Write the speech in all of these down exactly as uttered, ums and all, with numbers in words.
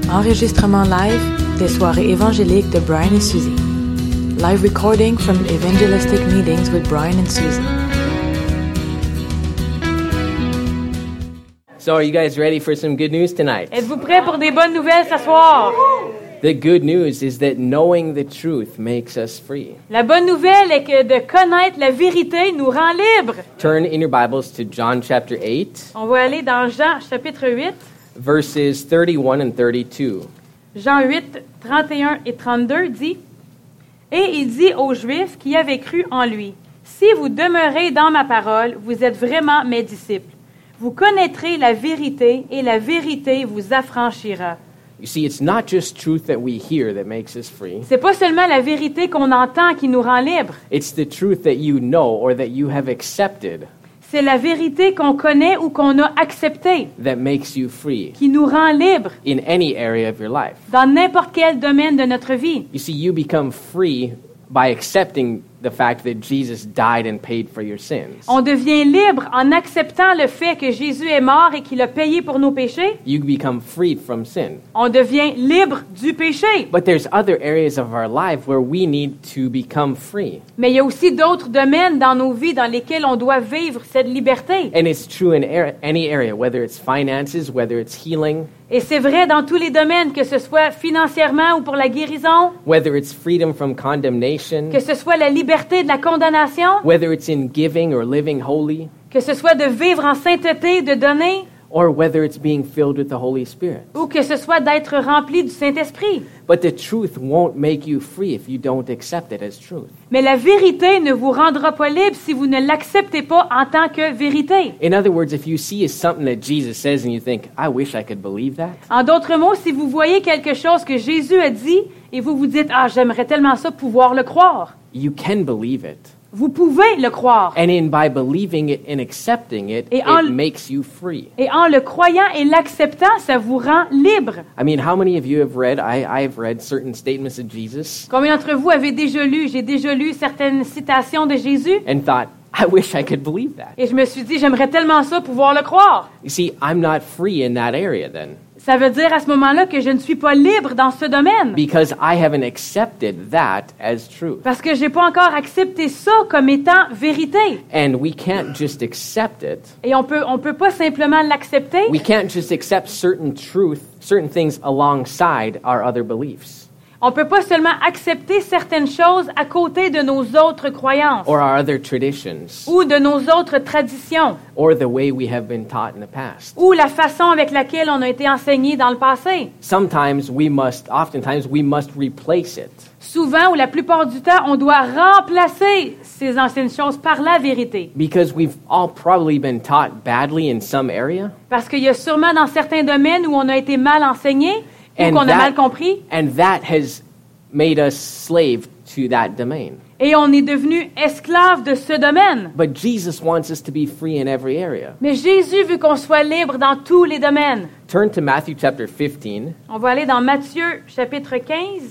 Enregistrement live des soirées évangéliques de Brian et Suzy. Live recording from evangelistic meetings with Brian and Suzy. So are you guys ready for some good news tonight? Êtes-vous prêts pour des bonnes nouvelles ce soir? The good news is that knowing the truth makes us free. La bonne nouvelle est que de connaître la vérité nous rend libres. Turn in your Bibles to John chapter eight, On va aller dans Jean chapitre huit, verses thirty-one and thirty-two. Jean huit, trente et un et trente-deux dit, « Et il dit aux Juifs qui avaient cru en lui, « Si vous demeurez dans ma parole, vous êtes vraiment mes disciples. Vous connaîtrez la vérité et la vérité vous affranchira. » You see, it's not just truth that we hear that makes us free. C'est pas seulement la vérité qu'on entend qui nous rend libres. It's the truth that you know or that you have accepted C'est la vérité qu'on connaît ou qu'on a acceptée that makes you free qui nous rend libres in any area of your life. dans n'importe quel domaine de notre vie. You see, you become free by accepting the fact that Jesus died and paid for your sins. On devient libre en acceptant le fait que Jésus est mort et qu'il a payé pour nos péchés. You become freed from sin. On devient libre du péché. But there's other areas of our life where we need to become free. Mais il y a aussi d'autres domaines dans nos vies dans lesquels on doit vivre cette liberté. And it's true in ar- any area, whether it's finances, whether it's healing, Et c'est vrai dans tous les domaines, que ce soit financièrement ou pour la guérison, whether it's freedom from condemnation, que ce soit la liberté de la condamnation, whether it's in giving or living holy, que ce soit de vivre en sainteté, de donner, or whether it's being filled with the Holy Spirit. ou que ce soit d'être rempli du Saint-Esprit. But the truth won't make you free if you don't accept it as truth. Mais la vérité ne vous rendra pas libre si vous ne l'acceptez pas en tant que vérité. In other words, if you see something that Jesus says and you think, I wish I could believe that, En d'autres mots, si vous voyez quelque chose que Jésus a dit et vous vous dites « Ah, j'aimerais tellement ça pouvoir le croire you can believe it. », vous pouvez le croire. And in by believing it and accepting it, Et it en- makes you free. Et en le croyant et l'acceptant, ça vous rend libre. I mean, how many of you have read, I, I've read certain statements of Jesus Combien d'entre vous avez déjà lu, j'ai déjà lu certaines citations de Jésus and thought, I wish I could believe that. et je me suis dit, j'aimerais tellement ça pouvoir le croire. You see, I'm not free in that area then Ça veut dire à ce moment-là que je ne suis pas libre dans ce domaine. because I haven't accepted that as truth. Parce que j'ai pas encore accepté ça comme étant vérité. And we can't just accept it. Et on peut, on peut pas simplement l'accepter. We can't just accept certain truth, certain things alongside our other beliefs On peut pas seulement accepter certaines choses à côté de nos autres croyances or our other traditions ou de nos autres traditions or the way we have been taught in the past. ou la façon avec laquelle on a été enseigné dans le passé. Sometimes we must, oftentimes we must replace it. Souvent, ou la plupart du temps, on doit remplacer ces anciennes choses par la vérité. Because we've all probably been taught badly in some area, Parce qu'il y a sûrement dans certains domaines où on a été mal enseigné ou And qu'on a that- mal compris and that has made us slave to that domain. et on est devenu esclave de ce domaine. But Jesus wants us to be free in every area. Mais Jésus veut qu'on soit libre dans tous les domaines. Turn to Matthew chapter fifteen, On va aller dans Matthieu chapitre quinze,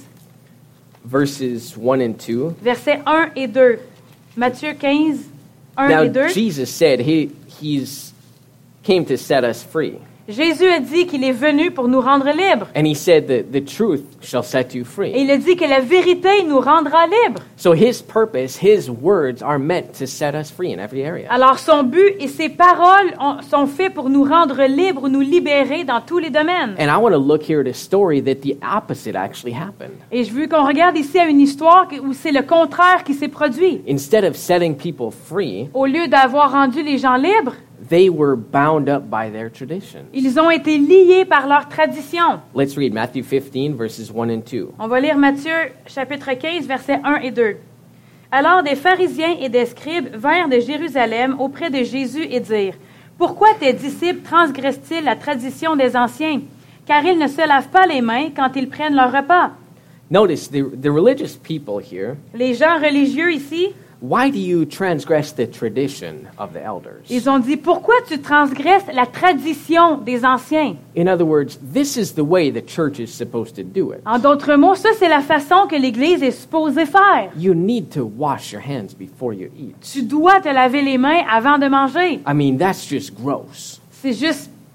verses one and two. versets un et deux. Matthieu quinze, un Now et deux. Jesus said he he's came to set us free. Jésus a dit qu'il est venu pour nous rendre libres. And he said that the truth shall set you Et free. il a dit que la vérité nous rendra libres. So his purpose, his words are meant to set us free in every area. Alors son but et ses paroles ont- sont faits pour nous rendre libres ou nous libérer dans tous les domaines. And I want to look here at a story that the opposite actually happened. Et je veux qu'on regarde ici à une histoire que- où c'est le contraire qui s'est produit. Instead of setting people free, Au lieu d'avoir rendu les gens libres, they were bound up by their traditions. ils ont été liés par leur tradition. Let's read Matthew fifteen, verses one and two. On va lire Matthieu chapitre quinze, versets un et deux. Alors des pharisiens et des scribes vinrent de Jérusalem auprès de Jésus et dirent, « Pourquoi tes disciples transgressent-ils la tradition des anciens? Car ils ne se lavent pas les mains quand ils prennent leur repas. » Notice the, the religious people here, Les gens religieux ici, why do you transgress the tradition of the elders? ils ont dit, « Pourquoi tu transgresses la tradition des anciens? » In other words, this is the way the church is supposed to do it. En d'autres mots, ça c'est la façon que l'Église est supposée faire. You need to wash your hands before you eat. Tu dois te laver les mains avant de manger. I mean, that's just gross. C'est juste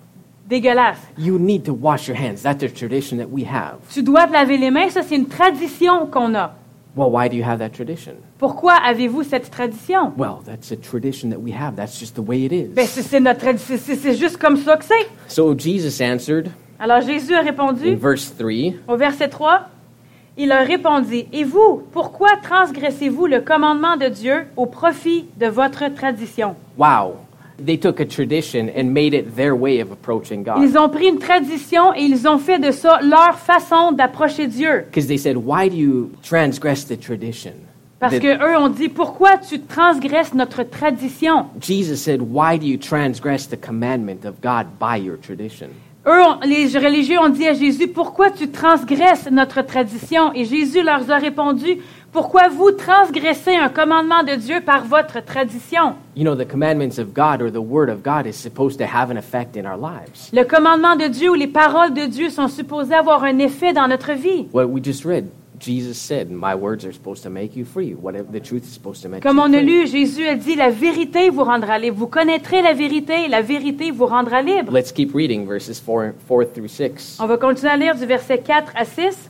dégueulasse. You need to wash your hands. That's a tradition that we have. Tu dois te laver les mains, ça c'est une tradition qu'on a. Well, why do you have that tradition? Pourquoi avez-vous cette tradition? Well, that's a tradition that we have. That's just the way it is. Ben, c'est, c'est notre tradition, c'est, c'est juste comme ça que c'est. So Jesus answered Alors Jésus a in répondu verse three, au verset trois, il leur répondit, « Et vous, pourquoi transgressez-vous le commandement de Dieu au profit de votre tradition? » wow. They took a tradition and made it their way of approaching God. Ils ont pris une tradition et ils ont fait de ça leur façon d'approcher Dieu. Because they said, why do you transgress the tradition? Parce The- que eux ont dit, pourquoi tu transgresses notre tradition? Jesus said, why do you transgress the commandment of God by your tradition? Eux, ont- les religieux ont dit à Jésus, pourquoi tu transgresses notre tradition? Et Jésus leur a répondu, pourquoi vous transgressez un commandement de Dieu par votre tradition? You know, the commandments of God or the word of God is supposed to have an effect in our lives. Le commandement de Dieu ou les paroles de Dieu sont supposées avoir un effet dans notre vie. What we just read, Jesus said, my words are supposed to make you free. Whatever the truth is supposed to make Comme you on a free. lu, Jésus a dit, la vérité vous rendra libre. Vous connaîtrez la vérité, la vérité vous rendra libre. Let's keep reading verses four, four through six. On va continuer à lire du verset quatre à six.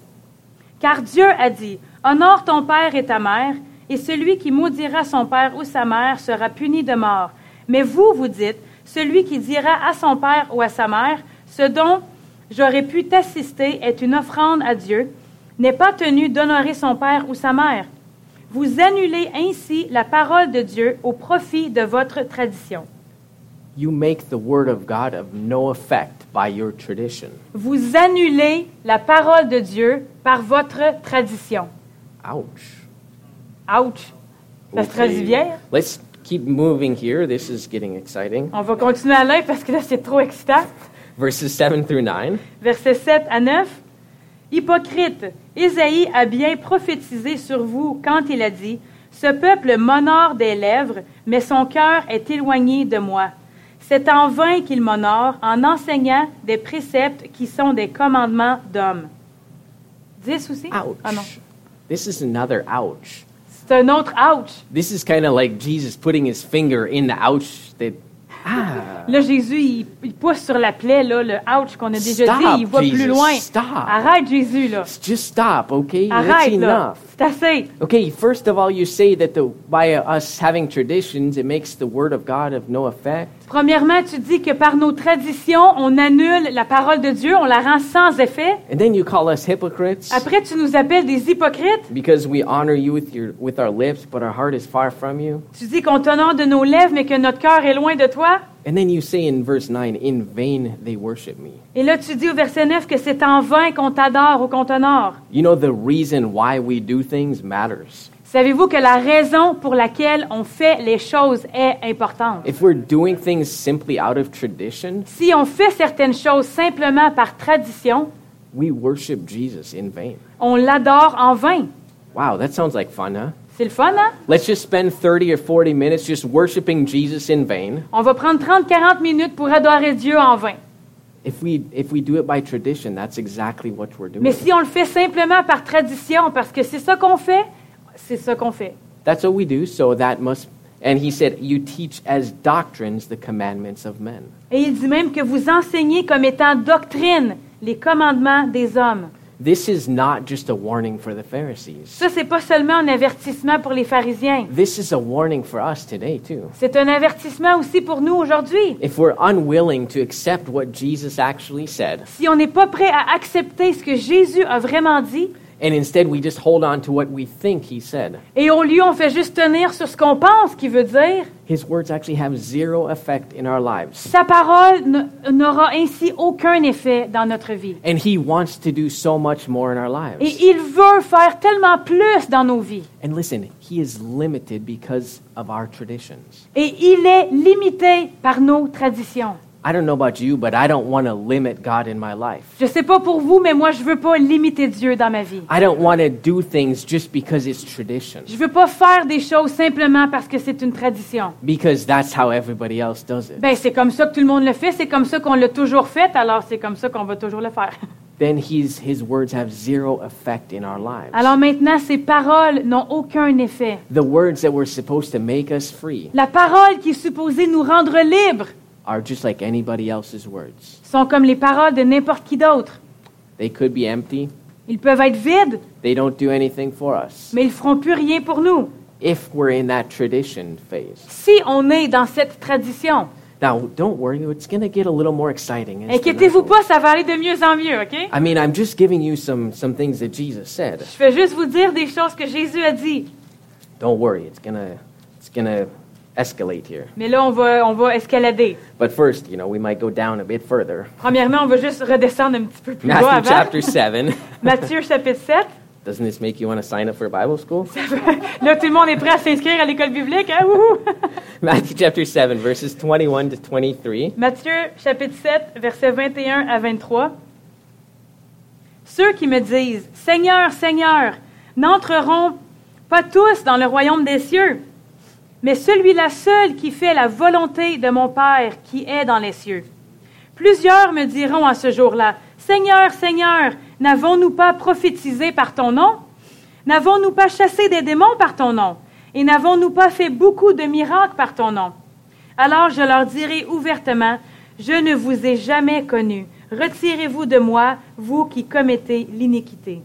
Car Dieu a dit, honore ton père et ta mère, et celui qui maudira son père ou sa mère sera puni de mort. Mais vous, vous dites, celui qui dira à son père ou à sa mère, ce dont j'aurais pu t'assister est une offrande à Dieu, n'est pas tenu d'honorer son père ou sa mère. Vous annulez ainsi la parole de Dieu au profit de votre tradition. You make the word of God of no effect by your tradition. Vous annulez la parole de Dieu par votre tradition. Ouch. Ouch! Ça se traduit bien. hein? Let's keep moving here. This is getting exciting. On va continuer à lire parce que là, c'est trop excitant. Verses seven through nine. Versets sept à neuf. Hypocrite, Ésaïe a bien prophétisé sur vous quand il a dit, « Ce peuple m'honore des lèvres, mais son cœur est éloigné de moi. C'est en vain qu'il m'honore en enseignant des préceptes qui sont des commandements d'hommes. » dix aussi? Ouch. Ah non. This is another ouch. C'est un autre ouch. This is kind of like Jesus putting his finger in the ouch that, ah. Là, Jésus, il, il pousse sur la plaie, là, le ouch qu'on a déjà Stop, dit, il va Jesus, plus loin. stop. Arrête, Jésus, là. Just stop, okay? That's Arrête, là. enough. C'est assez. Okay, first of all, you say that the, by us having traditions, it makes the word of God of no effect. Premièrement, tu dis que par nos traditions, on annule la parole de Dieu, on la rend sans effet. And then you call us hypocrites Après, tu nous appelles des hypocrites. because we honor you with your with our lips, but our heart is far from you. Tu dis qu'on t'honore de nos lèvres, mais que notre cœur est loin de toi. And then you say in verse nine, in vain they worship me. Et là, tu dis au verset neuf que c'est en vain qu'on t'adore ou qu'on t'honore. You know, the reason why we do things matters. Savez-vous que la raison pour laquelle on fait les choses est importante? If we're doing things simply out of tradition, Si on fait certaines choses simplement par tradition, we worship Jesus in vain. on l'adore en vain. Wow, that sounds like fun, huh? C'est le fun, hein? Let's just spend thirty or forty minutes just worshiping Jesus in vain. On va prendre trente à quarante minutes pour adorer Dieu en vain. If we if we do it by tradition, that's exactly what we're doing. Mais si on le fait simplement par tradition, parce que c'est ça qu'on fait, c'est ça qu'on fait. That's what we do, so that must and he said, you teach as doctrines the commandments of men. Et il dit même que vous enseignez comme étant doctrine les commandements des hommes. This is not just a warning for the Pharisees. Ça, c'est pas seulement un avertissement pour les pharisiens. This is a warning for us today too. C'est un avertissement aussi pour nous aujourd'hui. If we're unwilling to accept what Jesus actually said, Si on n'est pas prêt à accepter ce que Jésus a vraiment dit, and instead we just hold on to what we think he said, et au lieu on fait juste tenir sur ce qu'on pense qu'il veut dire, his words actually have zero effect in our lives. sa parole n- n'aura ainsi aucun effet dans notre vie. And he wants to do so much more in our lives. Et il veut faire tellement plus dans nos vies. And listen, he is limited because of our traditions. Et il est limité par nos traditions. I don't know about you, but I don't want to limit God in my life. Je sais pas pour vous, mais moi, je veux pas limiter Dieu dans ma vie. I don't want to do things just because it's tradition, Je veux pas faire des choses simplement parce que c'est une tradition. because that's how everybody else does it. Ben, c'est comme ça que tout le monde le fait, c'est comme ça qu'on l'a toujours fait, alors c'est comme ça qu'on va toujours le faire. Then his, his words have zero effect in our lives. Alors maintenant, ces paroles n'ont aucun effet. The words that were supposed to make us free, La parole qui est supposée nous rendre libres, are just like anybody else's words. sont comme les paroles de n'importe qui d'autre. They could be empty. Ils peuvent être vides, They don't do anything for us. mais ils feront plus rien pour nous. If we're in that tradition phase. Si on est dans cette tradition, Now, don't worry, it's going to get a little more exciting. as the night inquiétez-vous goes. pas, ça va aller de mieux en mieux, OK? I mean, I'm just giving you some, some things that Jesus said. Je vais juste vous dire des choses que Jésus a dit. Don't worry, it's going to it's gonna escalate here. Mais là, on va, on va escalader. But first, you know, we might go down a bit further. Premièrement, on va juste redescendre un petit peu plus bas Matthew avant. chapter seven. Matthieu chapitre sept. Doesn't this make you want to sign up for Bible school? Là, tout le monde est prêt à s'inscrire à l'école biblique, hein? Wouhou! Matthew chapter seven, verses twenty-one to twenty-three. Matthieu chapitre sept, versets vingt et un à vingt-trois. Ceux qui me disent, Seigneur, Seigneur, n'entreront pas tous dans le royaume des cieux, mais celui-là seul qui fait la volonté de mon Père qui est dans les cieux. Plusieurs me diront à ce jour-là, Seigneur, Seigneur, n'avons-nous pas prophétisé par ton nom? N'avons-nous pas chassé des démons par ton nom? Et n'avons-nous pas fait beaucoup de miracles par ton nom? Alors je leur dirai ouvertement, je ne vous ai jamais connus. Retirez-vous de moi, vous qui commettez l'iniquité.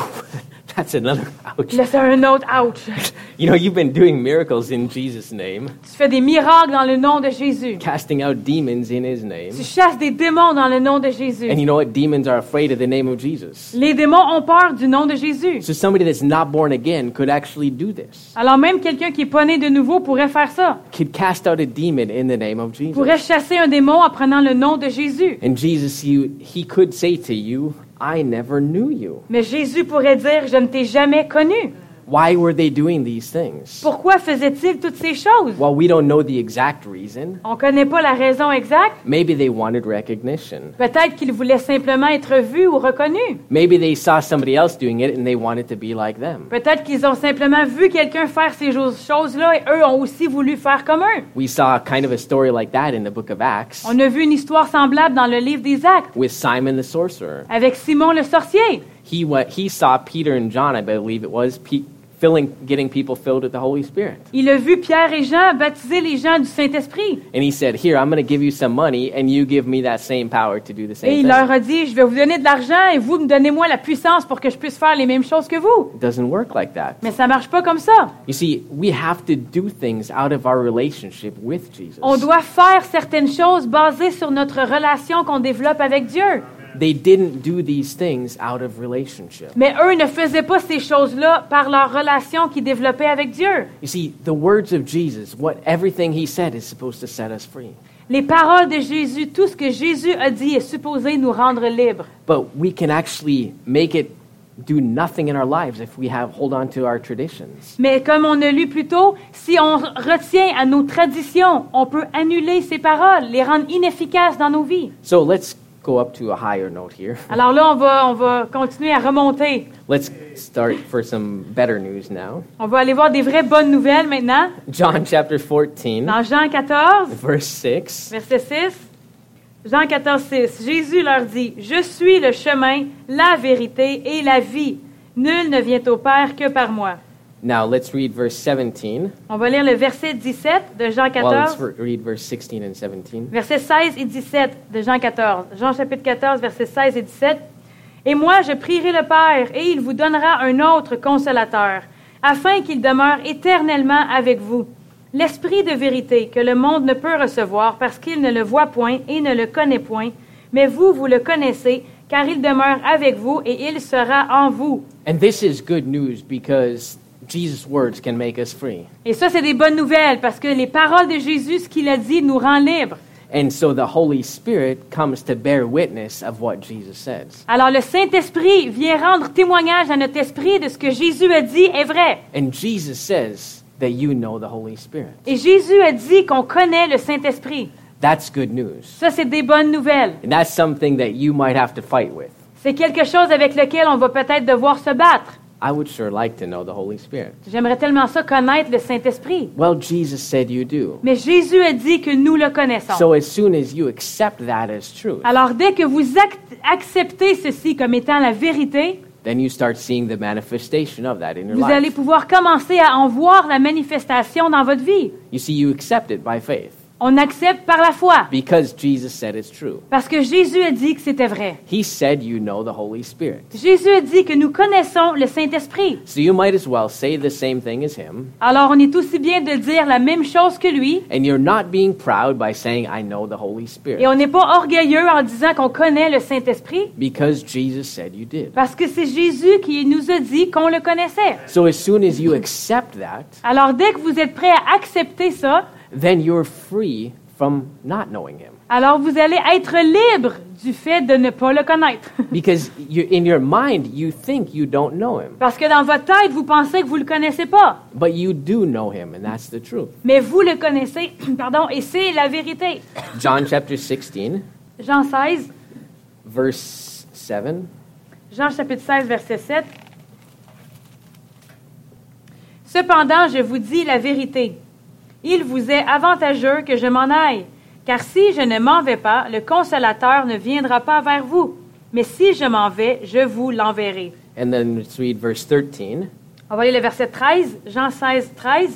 That's another ouch. Là, c'est un autre ouch. You know, you've been doing miracles in Jesus' name, Tu fais des miracles dans le nom de Jésus. casting out demons in his name. Tu chasses des démons dans le nom de Jésus. And you know what? Demons are afraid of the name of Jesus. Les démons ont peur du nom de Jésus. So somebody that's not born again could actually do this. Alors même quelqu'un qui est pas né de nouveau pourrait faire ça. Could cast out a demon in the name of Jesus. Pourrait chasser un démon en prenant le nom de Jésus. And Jesus, you, he could say to you, I never knew you. Mais Jésus pourrait dire, je ne t'ai jamais connu. Why were they doing these things? Pourquoi faisait-il toutes ces choses? Well, we don't know the exact reason. On ne connaît pas la raison exacte. Maybe they wanted recognition. Peut-être qu'ils voulaient simplement être vus ou reconnus. Maybe they saw somebody else doing it and they wanted to be like them. Peut-être qu'ils ont simplement vu quelqu'un faire ces choses-là et eux ont aussi voulu faire comme eux. We saw kind of a story like that in the book of Acts On a vu une histoire semblable dans le livre des Actes with Simon the sorcerer. avec Simon le sorcier. He went, he saw Peter and John, I believe it was, pe- filling, getting people filled with the Holy Spirit. Il a vu Pierre et Jean baptiser les gens du Saint-Esprit. And he said, here, I'm going to give you some money and you give me that same power to do the Et same il thing. leur a dit, je vais vous donner de l'argent et vous me donnez-moi la puissance pour que je puisse faire les mêmes choses que vous. It doesn't work like that. Mais ça marche pas comme ça. You see, we have to do things out of our relationship with Jesus. On doit faire certaines choses basées sur notre relation qu'on développe avec Dieu. They didn't do these things out of relationship. Mais eux ne faisaient pas ces choses-là par leur relation qu'ils développaient avec Dieu. You see, the words of Jesus, what everything he said is supposed to set us free. Les paroles de Jésus, tout ce que Jésus a dit est supposé nous rendre libres. But we can actually make it do nothing in our lives if we have hold on to our traditions. Mais comme on a lu plus tôt, si on retient à nos traditions, on peut annuler ces paroles, les rendre inefficaces dans nos vies. So let's go up to a higher note here. Alors là, on va, on va continuer à remonter. Let's start for some better news now. On va aller voir des vraies bonnes nouvelles maintenant. John chapter fourteen, Dans Jean quatorze, verse six. verset six. Jean quatorze, six. Jésus leur dit, « Je suis le chemin, la vérité et la vie. Nul ne vient au Père que par moi. » Now let's read verse seventeen. On va lire le verset dix-sept de Jean Well, let's quatorze. re- read verse sixteen and seventeen. Versets seize et dix-sept de Jean quatorze. Jean chapitre quatorze, versets seize et dix-sept. « Et moi, je prierai le Père, et il vous donnera un autre consolateur, afin qu'il demeure éternellement avec vous. L'Esprit de vérité que le monde ne peut recevoir, parce qu'il ne le voit point et ne le connaît point, mais vous, vous le connaissez, car il demeure avec vous et il sera en vous. And this is good news because Jesus' words can make us free. » Et ça, c'est des bonnes nouvelles, parce que les paroles de Jésus, ce qu'il a dit, nous rend libres. And so the Holy Spirit comes to bear witness of what Jesus says. Alors le Saint-Esprit vient rendre témoignage à notre esprit de ce que Jésus a dit est vrai. And Jesus says that you know the Holy Spirit. Et Jésus a dit qu'on connaît le Saint-Esprit. That's good news. Ça, c'est des bonnes nouvelles. And that's something that you might have to fight with. C'est quelque chose avec lequel on va peut-être devoir se battre. I would sure like to know the Holy Spirit. J'aimerais tellement ça connaître le Saint-Esprit. Well, Jesus said you do. Mais Jésus a dit que nous le connaissons. So as soon as you accept that as truth, Alors dès que vous ac- acceptez ceci comme étant la vérité, then you start seeing the manifestation of that in your vous allez life. pouvoir commencer à en voir la manifestation dans votre vie. You see, you accept it by faith. On accepte par la foi. because Jesus said it's true. Parce que Jésus a dit que c'était vrai. He said you know the Holy Spirit. Jésus a dit que nous connaissons le Saint-Esprit. So you might as well say the same thing as him, Alors on est aussi bien de dire la même chose que lui. and you're not being proud by saying, I know the Holy Et Spirit, on n'est pas orgueilleux en disant qu'on connaît le Saint-Esprit. because Jesus said you did. Parce que c'est Jésus qui nous a dit qu'on le connaissait. So as soon as you accept that, Alors dès que vous êtes prêt à accepter ça, then you're free from not knowing him. alors vous allez être libre du fait de ne pas le connaître. Because you, in your mind, you think you don't know him. Parce que dans votre tête, vous pensez que vous le connaissez pas. But you do know him, and that's the truth. Mais vous le connaissez, pardon, et c'est la vérité. John chapter sixteen, Jean seize, verse seven. Jean chapitre seize, verset sept. Cependant, je vous dis la vérité. Il vous est avantageux que je m'en aille, car si je ne m'en vais pas, le Consolateur ne viendra pas vers vous. Mais si je m'en vais, je vous l'enverrai. And then let's read verse thirteen. On va lire le verset treize, Jean seize, treize.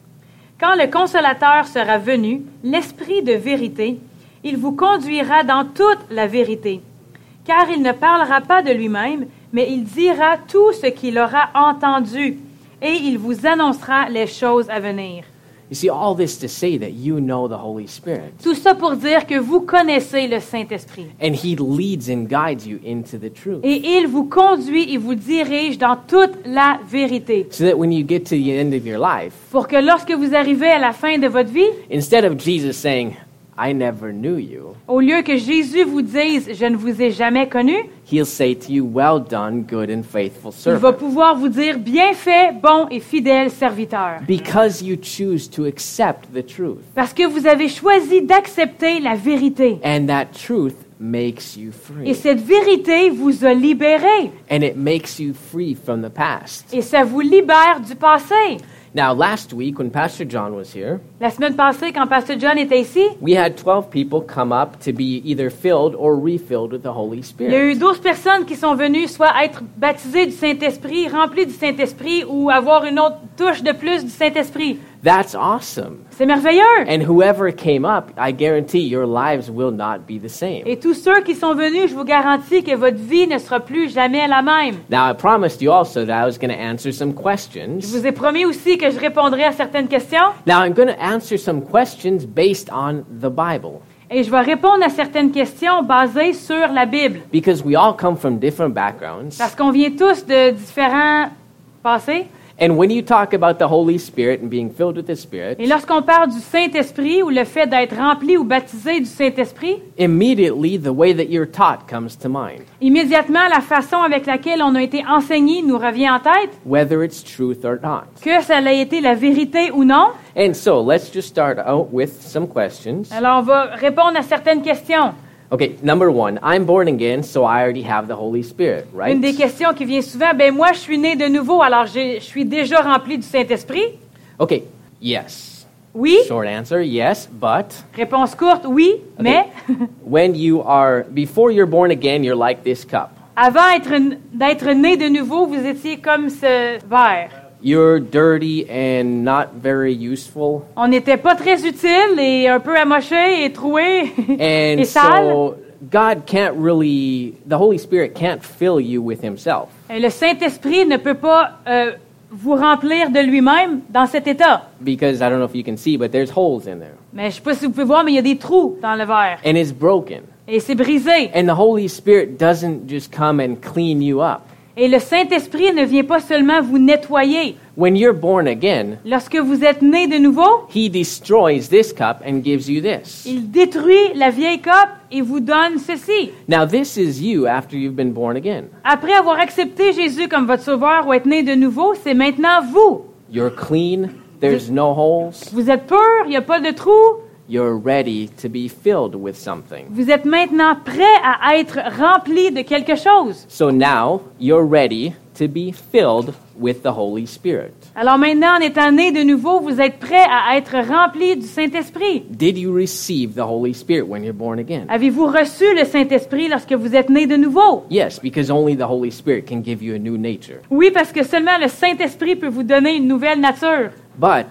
Quand le Consolateur sera venu, l'Esprit de vérité, il vous conduira dans toute la vérité. Car il ne parlera pas de lui-même, mais il dira tout ce qu'il aura entendu, et il vous annoncera les choses à venir. You see, all this to say that you know the Holy Spirit. Tout ça pour dire que vous connaissez le Saint-Esprit. And he leads and guides you into the truth. Et il vous conduit et vous dirige dans toute la vérité. So that when you get to the end of your life, Pour que lorsque vous arrivez à la fin de votre vie, instead of Jesus saying, I never knew you, au lieu que Jésus vous dise « Je ne vous ai jamais connu », he'll say to you, well done, good and faithful il va servant. pouvoir vous dire « Bien fait, bon et fidèle serviteur ». Because you choose to accept the truth. Parce que vous avez choisi d'accepter la vérité. And that truth makes you Et free. cette vérité vous a libéré. And it makes you free from the past. Et ça vous libère du passé. Now, last week when Pastor John was here, La semaine passée, quand Pasteur John était ici, we had twelve people come up to be either filled or refilled with the Holy il y a Spirit. eu douze personnes qui sont venues soit être baptisées du Saint-Esprit, remplies du Saint-Esprit, ou avoir une autre touche de plus du Saint-Esprit. That's awesome. C'est merveilleux. And whoever came up, I guarantee your lives will not be the same. Et tous ceux qui sont venus, je vous garantis que votre vie ne sera plus jamais la même. Now, I promised you also that I was going to answer some Je questions. vous ai promis aussi que je répondrai à certaines questions. Now, I'm going to answer some questions based on the Bible. Et je vais répondre à certaines questions basées sur la Bible. Because we all come from different backgrounds. Parce qu'on vient tous de différents passés. And when you talk about the Holy Spirit and being filled with the Spirit, Et lorsqu'on parle du Saint-Esprit ou le fait d'être rempli ou baptisé du Saint-Esprit, immediately the way that you're taught comes to mind, immédiatement la façon avec laquelle on a été enseigné nous revient en tête, whether it's truth or not. que ça a été la vérité ou non. And so let's just start out with some questions. Alors on va répondre à certaines questions. Okay, number one, I'm born again, so I already have the Holy Spirit, right? Une des questions qui vient souvent, ben moi je suis né de nouveau, alors j'ai- je suis déjà rempli du Saint-Esprit. Okay, yes. Oui. Short answer, yes, but Réponse courte, oui, mais when you are, before you're born again, you're like this cup. avant être- d'être né de nouveau, vous étiez comme ce verre. You're dirty and not very useful. On n'était pas très utile et un peu amoché et troué And et sale. so God can't really, the Holy Spirit can't fill you with himself. Et le Saint-Esprit ne peut pas euh, vous remplir de lui-même dans cet état. Because I don't know if you can see, but there's holes in there. Mais je ne sais pas si vous pouvez voir, mais il y a des trous dans le verre. And it's broken. Et c'est brisé. And the Holy Spirit doesn't just come and clean you up. Et le Saint-Esprit ne vient pas seulement vous nettoyer. When you're born again, Lorsque vous êtes né de nouveau, He destroys this cup and gives you this. il détruit la vieille coupe et vous donne ceci. Now, this is you after you've been born again. Après avoir accepté Jésus comme votre sauveur ou être né de nouveau, c'est maintenant vous. You're clean, there's no holes, Vous êtes pur, il n'y a pas de trous. you're ready to be filled with something. Vous êtes maintenant prêt à être rempli de quelque chose. So now, you're ready to be filled with the Holy Spirit. Alors maintenant, en étant né de nouveau, vous êtes prêt à être rempli du Saint-Esprit. Did you receive the Holy Spirit when you're born again? Avez-vous reçu le Saint-Esprit lorsque vous êtes né de nouveau? Yes, because only the Holy Spirit can give you a new nature. Oui, parce que seulement le Saint-Esprit peut vous donner une nouvelle nature. But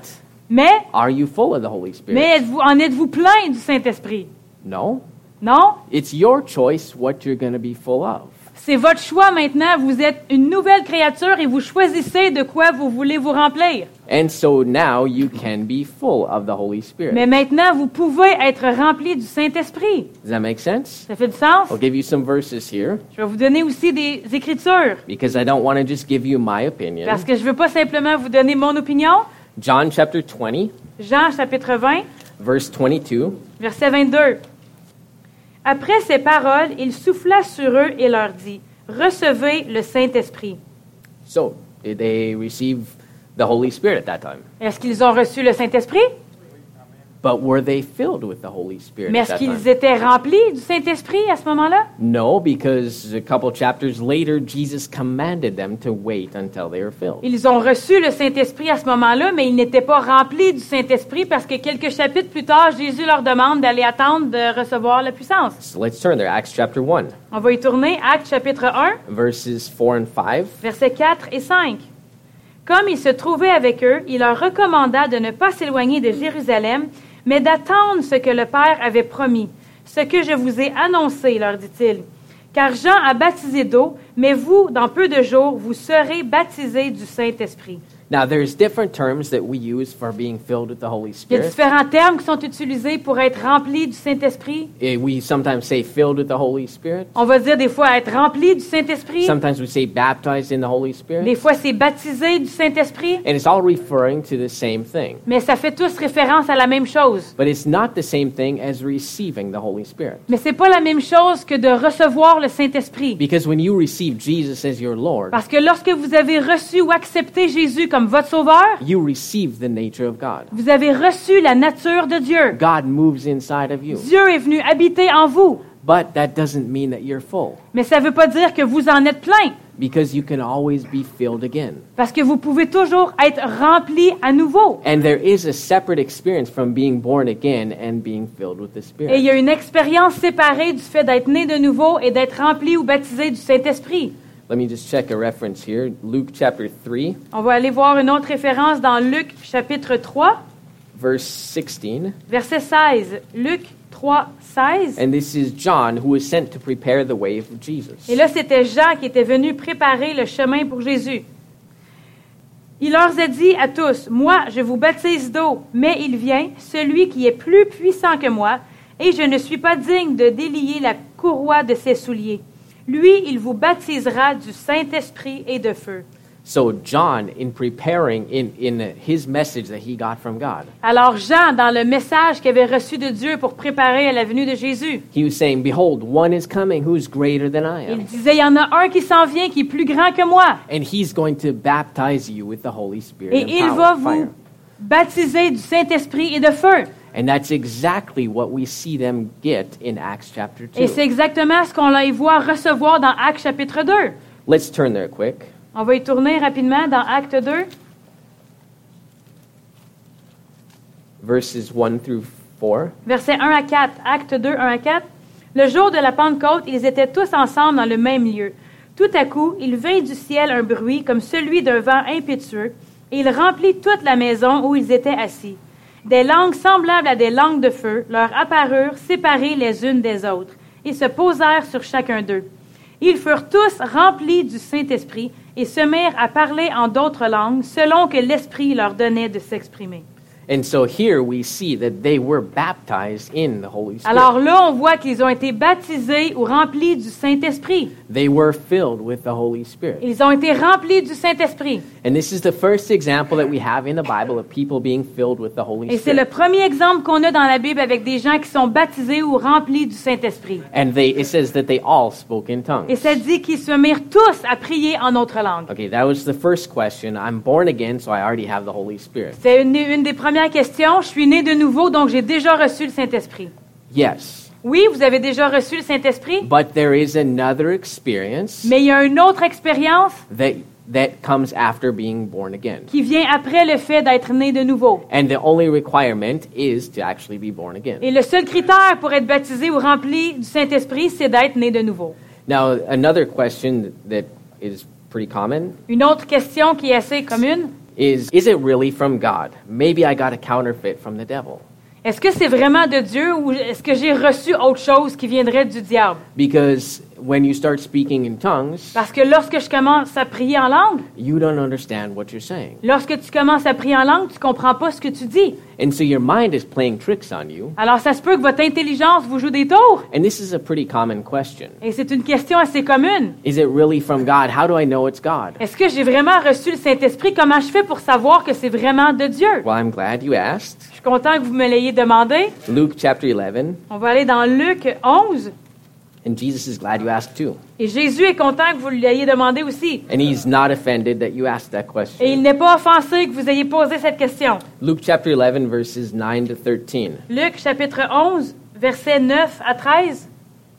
Mais, Are you full of the Holy Spirit? mais êtes-vous, en êtes-vous plein du Saint-Esprit? No. Non? It's your choice what you're going to be full of. C'est votre choix maintenant. Vous êtes une nouvelle créature et vous choisissez de quoi vous voulez vous remplir. And so now you can be full of the Holy Spirit. Mais maintenant, vous pouvez être rempli du Saint-Esprit. Does that make sense? Ça fait du sens? I'll give you some verses here Je vais vous donner aussi des Écritures. because I don't want to just give you my opinion. Parce que je ne veux pas simplement vous donner mon opinion. John chapter twenty, Jean chapitre vingt, verse twenty-two. verset vingt-deux. Après ces paroles, il souffla sur eux et leur dit, « Recevez le Saint-Esprit. So, did they receive the Holy Spirit at that time? » Est-ce qu'ils ont reçu le Saint-Esprit? But were they filled with the Holy Spirit Mais at est-ce that time? qu'ils étaient remplis du Saint-Esprit à ce moment-là? No, because a couple chapters later, Jesus commanded them to wait until they were filled. Ils ont reçu le Saint-Esprit à ce moment-là, mais ils n'étaient pas remplis du Saint-Esprit parce que quelques chapitres plus tard, Jésus leur demande d'aller attendre de recevoir la puissance. So let's turn there. Acts chapter one, On va y tourner, Actes chapitre un, verses four and five. versets quatre et cinq. Comme il se trouvait avec eux, il leur recommanda de ne pas s'éloigner de Jérusalem, mais d'attendre ce que le Père avait promis. Ce que je vous ai annoncé, leur dit-il. Car Jean a baptisé d'eau, mais vous, dans peu de jours, vous serez baptisés du Saint-Esprit. Now, there's different terms that we use for being filled with the Holy Il y a Spirit. différents termes qui sont utilisés pour être remplis du Saint-Esprit. Eh, We sometimes say filled with the Holy Spirit. On va dire des fois être rempli du Saint-Esprit. Sometimes we say baptized in the Holy Des Spirit. fois, c'est baptisé du Saint-Esprit. And it's all referring to the same thing. Mais ça fait tous référence à la même chose. But it's not the same thing as receiving the Holy Spirit. Mais c'est pas la même chose que de recevoir le Saint-Esprit. Because when you receive Jesus as your Lord, Parce que lorsque vous avez reçu ou accepté Jésus comme votre sauveur, you receive the nature of God. vous avez reçu la nature de Dieu. God moves inside of you. Dieu est venu habiter en vous. But that doesn't mean that you're full. Mais ça ne veut pas dire que vous en êtes plein. Because you can always be filled again. Parce que vous pouvez toujours être rempli à nouveau. And there is a separate experience from being born again and being filled with the Et il y Spirit. a une expérience séparée du fait d'être né de nouveau et d'être rempli ou baptisé du Saint-Esprit. Let me just check a reference here. Luke chapter three, On va aller voir une autre référence dans Luc chapitre trois, verse sixteen. verset seize. Luc trois, seize. And this is John who was sent to prepare the way for Jesus. Et là, c'était Jean qui était venu préparer le chemin pour Jésus. Il leur a dit à tous, « Moi, je vous baptise d'eau, mais il vient, celui qui est plus puissant que moi, et je ne suis pas digne de délier la courroie de ses souliers. Lui, il vous baptisera du Saint-Esprit et de feu. » So John, in preparing in, in his message that he got from God, Alors Jean, dans le message qu'il avait reçu de Dieu pour préparer à la venue de Jésus, he was saying, Behold, one is coming who is greater than I il am. disait, « Il y en a un qui s'en vient, qui est plus grand que moi, And he's going to baptize you with the Holy Spirit et and il power, va fire. vous baptiser du Saint-Esprit et de feu. » And that's exactly what we see them get in Acts chapter Et two. c'est exactement ce qu'on les voit recevoir dans Actes chapitre deux. Let's turn there quick. On va y tourner rapidement dans Actes deux, Verses one through four. versets un à quatre. Actes deux, un à quatre. Le jour de la Pentecôte, ils étaient tous ensemble dans le même lieu. Tout à coup, il vint du ciel un bruit comme celui d'un vent impétueux, et il remplit toute la maison où ils étaient assis. Des langues semblables à des langues de feu leur apparurent séparées les unes des autres, et se posèrent sur chacun d'eux. Ils furent tous remplis du Saint-Esprit et se mirent à parler en d'autres langues, selon que l'Esprit leur donnait de s'exprimer. And so here we see that they were baptized in the Holy Spirit. Alors là, on voit qu'ils ont été baptisés ou remplis du Saint-Esprit. They were filled with the Holy Spirit. Ils ont été remplis du Saint-Esprit. And this is the first example that we have in the Bible of people being filled with the Holy Et c'est le Spirit. premier exemple qu'on a dans la Bible avec des gens qui sont baptisés ou remplis du Saint-Esprit. And they, it says that they all spoke in tongues. Et ça dit qu'ils se mirent tous à prier en autre langue. Okay, that was the first question. I'm born again, so I already have the Holy Spirit. C'est une, une des premières questions. Je suis né de nouveau, donc j'ai déjà reçu le Saint-Esprit. Yes, Oui, vous avez déjà reçu le Saint-Esprit, but there is another experience mais il y a une autre expérience that that comes after being born again. qui vient après le fait d'être né de nouveau. And the only requirement is to actually be born again. Et le seul critère pour être baptisé ou rempli du Saint-Esprit, c'est d'être né de nouveau. Now, another question that is pretty common Une autre question qui est assez commune, is, is it really from God? Maybe I got a counterfeit from the devil. Est-ce que c'est vraiment de Dieu ou est-ce que j'ai reçu autre chose qui viendrait du diable? Because when you start speaking in tongues, Parce que lorsque je commence à prier en langue, you don't understand what you're saying. lorsque tu commences à prier en langue, tu comprends pas ce que tu dis. And so your mind is playing tricks on you. Alors ça se peut que votre intelligence vous joue des tours. And this is a pretty common question. Et c'est une question assez commune. Is it really from God? How do I know it's God? Est-ce que j'ai vraiment reçu le Saint-Esprit? Comment je fais pour savoir que c'est vraiment de Dieu? Well, I'm glad you asked. Je suis content que vous me l'ayez demandé. Luke chapter eleven, On va aller dans Luc onze. and Jesus is glad you asked too. Et Jésus est content que vous l'ayez demandé aussi. And he's not offended that you asked that Et il question. n'est pas offensé que vous ayez posé cette question. Luke chapter eleven, verses nine to thirteen. Luc chapitre onze, versets neuf à treize.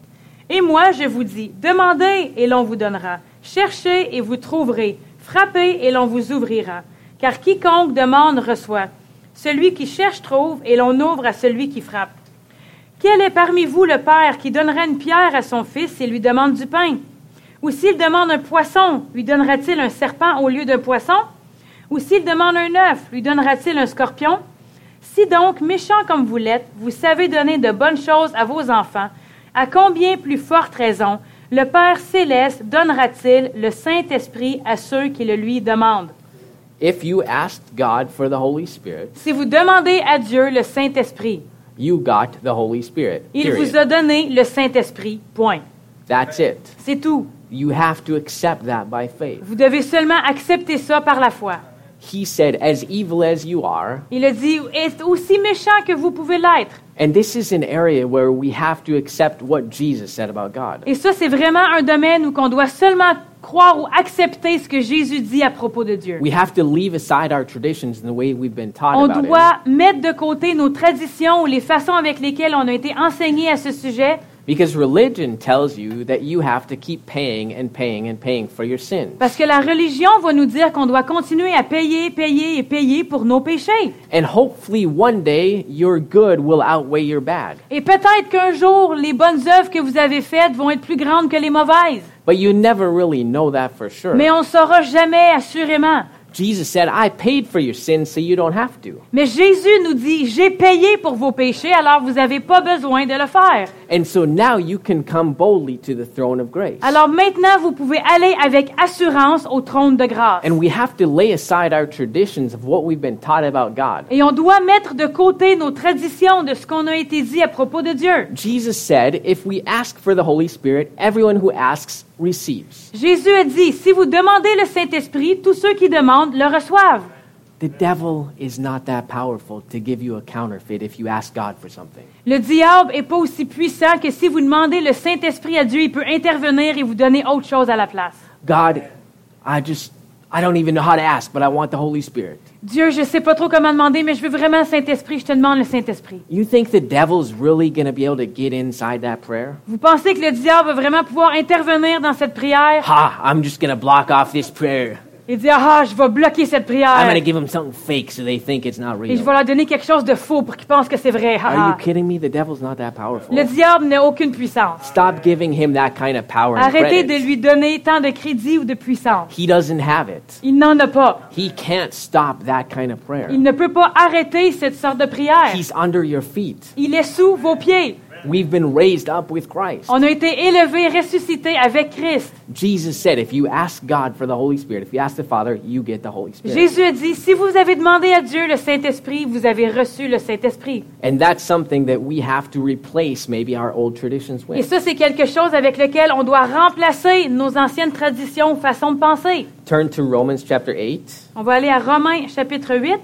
Et moi, je vous dis, demandez et l'on vous donnera. Cherchez et vous trouverez. Frappez et l'on vous ouvrira. Car quiconque demande reçoit. Celui qui cherche trouve et l'on ouvre à celui qui frappe. Quel est parmi vous le père qui donnerait une pierre à son fils et lui demande du pain? Ou s'il demande un poisson, lui donnera-t-il un serpent au lieu d'un poisson? Ou s'il demande un œuf, lui donnera-t-il un scorpion? Si donc, méchant comme vous l'êtes, vous savez donner de bonnes choses à vos enfants, à combien plus forte raison le Père céleste donnera-t-il le Saint-Esprit à ceux qui le lui demandent? If you asked God for the Holy Spirit, Si vous demandez à Dieu le Saint-Esprit, you got the Holy Spirit. il vous Period. a donné le Saint-Esprit. Point. That's it. C'est tout. You have to accept that by faith. Vous devez seulement accepter ça par la foi. He said, as evil as you are, Il a dit, est aussi méchant que vous pouvez l'être. and this is an area where we have to accept what Jesus said about God. Et ça, c'est vraiment un domaine où on doit seulement croire ou accepter ce que Jésus dit à propos de Dieu. We have to leave aside our traditions and the way we've been taught On about doit mettre de côté nos traditions ou les façons avec lesquelles on a été enseigné à ce sujet. it. Because religion tells you that you have to keep paying and paying and paying for your sins. Parce que la religion va nous dire qu'on doit continuer à payer, payer et payer pour nos péchés. And hopefully one day your good will outweigh your bad. Et peut-être qu'un jour, les bonnes œuvres que vous avez faites vont être plus grandes que les mauvaises. But you never really know that for sure. Mais on ne saura jamais assurément. Jesus said, I paid for your sins so you don't have to. Mais Jésus nous dit, j'ai payé pour vos péchés, alors vous n'avez pas besoin de le faire. And so now you can come boldly to the throne of grace. Alors maintenant, vous pouvez aller avec assurance au trône de grâce. And we have to lay aside our traditions of what we've been taught about God. Et on doit mettre de côté nos traditions de ce qu'on a été dit à propos de Dieu. Jesus said, if we ask for the Holy Spirit, everyone who asks receives. Jésus a dit, si vous demandez le Saint-Esprit, tous ceux qui demandent le reçoivent. The devil is not that powerful to give you a counterfeit if you ask God for something. Le diable est pas aussi puissant que si vous demandez le Saint-Esprit à Dieu, il peut intervenir et vous donner autre chose à la place. God, I just, I don't even know how to ask, but I want the Holy Spirit. Dieu, je sais pas trop comment demander, mais je veux vraiment le Saint-Esprit, je te demande le Saint-Esprit. You think the devil's really going to be able to get inside that prayer? Vous pensez que le diable va vraiment pouvoir intervenir dans cette prière Ha, I'm just going to block off this prayer. et dire, ah, je vais bloquer cette prière I'm going to give them something fake so they think it's not et je real. vais leur donner quelque chose de faux pour qu'ils pensent que c'est vrai. Ha, Are you ha. kidding me? The devil's not that powerful. Le diable n'a aucune puissance. Stop giving him that kind of power and Arrêtez de credit. lui donner tant de crédit ou de puissance. He doesn't have it. Il n'en a pas. He can't stop that kind of prayer. Il ne peut pas arrêter cette sorte de prière. He's under your feet. Il est sous vos pieds. We've been raised up with Christ. On a été élevés, ressuscités avec Christ. Jesus said, if you ask God for the Holy Spirit, if you ask the Father, you get the Holy Spirit. Jésus a dit, si vous avez demandé à Dieu le Saint-Esprit, vous avez reçu le Saint-Esprit. And that's something that we have to replace maybe our old traditions Et with. ça, c'est quelque chose avec lequel on doit remplacer nos anciennes traditions, façons de penser. Turn to Romans chapter eight, On va aller à Romains chapitre huit,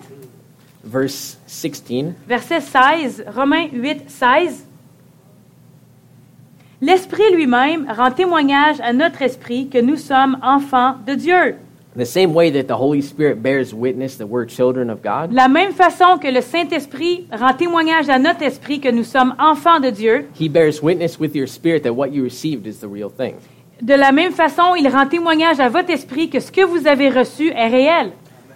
verse sixteen. verset seize. Romains huit, seize. L'Esprit lui-même rend témoignage à notre esprit que nous sommes enfants de Dieu. The same way that the Holy Spirit bears witness that we're children of God, De la même façon que le Saint-Esprit rend témoignage à notre esprit que nous sommes enfants de Dieu, He bears witness with your spirit that what you received is the real thing. de la même façon, il rend témoignage à votre esprit que ce que vous avez reçu est réel.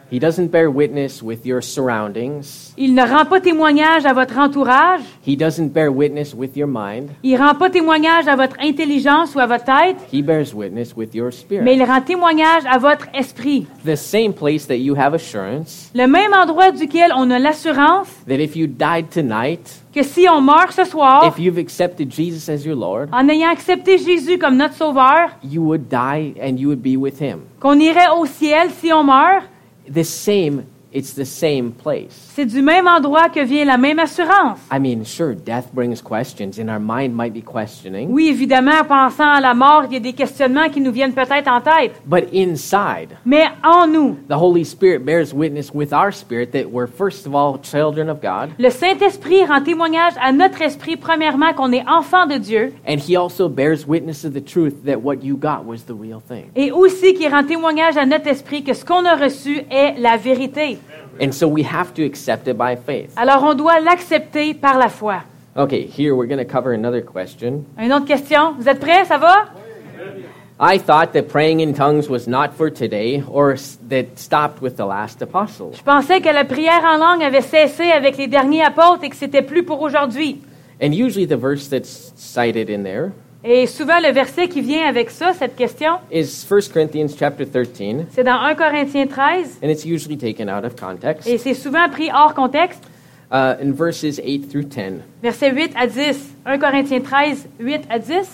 He doesn't bear witness with your surroundings. Il ne rend pas témoignage à votre entourage. He doesn't bear witness with your mind. Il rend pas témoignage à votre intelligence ou à votre tête. He bears witness with your spirit. Mais il rend témoignage à votre esprit. The same place that you have assurance Le même endroit duquel on a l'assurance that if you died tonight, que si on meurt ce soir, if you've accepted Jesus as your Lord, en ayant accepté Jésus comme notre sauveur, you would die and you would be with him. qu'on irait au ciel si on meurt, The same, it's the same place. c'est du même endroit que vient la même assurance. I mean, sure, death brings questions and our mind might be questioning. Oui, évidemment, en pensant à la mort, il y a des questionnements qui nous viennent peut-être en tête. But inside, Mais en nous, the Holy Spirit bears witness with our spirit that we're first of all children of God. le Saint-Esprit rend témoignage à notre esprit, premièrement, qu'on est enfant de Dieu, And he also bears witness to the truth that what you got was the real thing. et aussi qui rend témoignage à notre esprit que ce qu'on a reçu est la vérité. And so we have to accept it by faith. Alors, on doit l'accepter par la foi. Okay, here we're going to cover another question. Une autre question? Vous êtes prêts? Ça va? I thought that praying in tongues was not for today or s- that stopped with the last apostle. Je pensais que la prière en langue avait cessé avec les derniers apôtres et que c'était plus pour aujourd'hui. And usually the verse that's cited in there Et souvent, le verset qui vient avec ça, cette question, is First Corinthians chapter thirteen, c'est dans un Corinthiens treize, and it's usually taken out of context, et c'est souvent pris hors contexte, uh, in verses eight through ten. versets huit à dix. un Corinthiens treize, huit à dix.